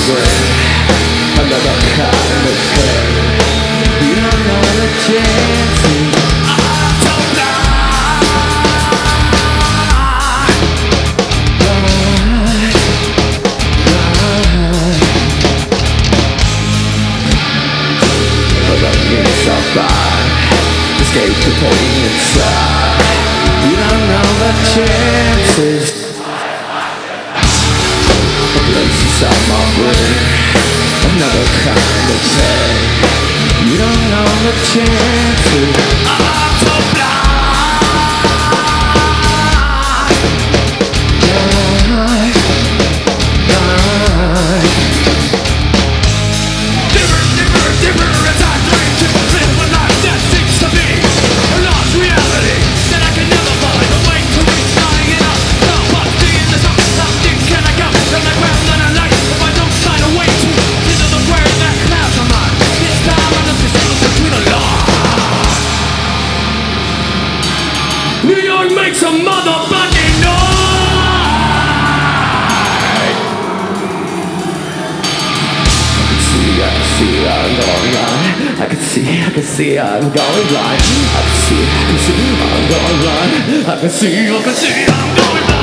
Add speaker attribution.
Speaker 1: brain. Another kind of pain. You don't know the chances. Escape the pain inside. You don't know the chances. A place inside my brain. Another kind of pain. You don't know the chances. I'm so blind. New York makes a motherfucking noise. I can see I'm going blind. I can see I'm going blind. I can see I'm going blind. I can see I'm going blind.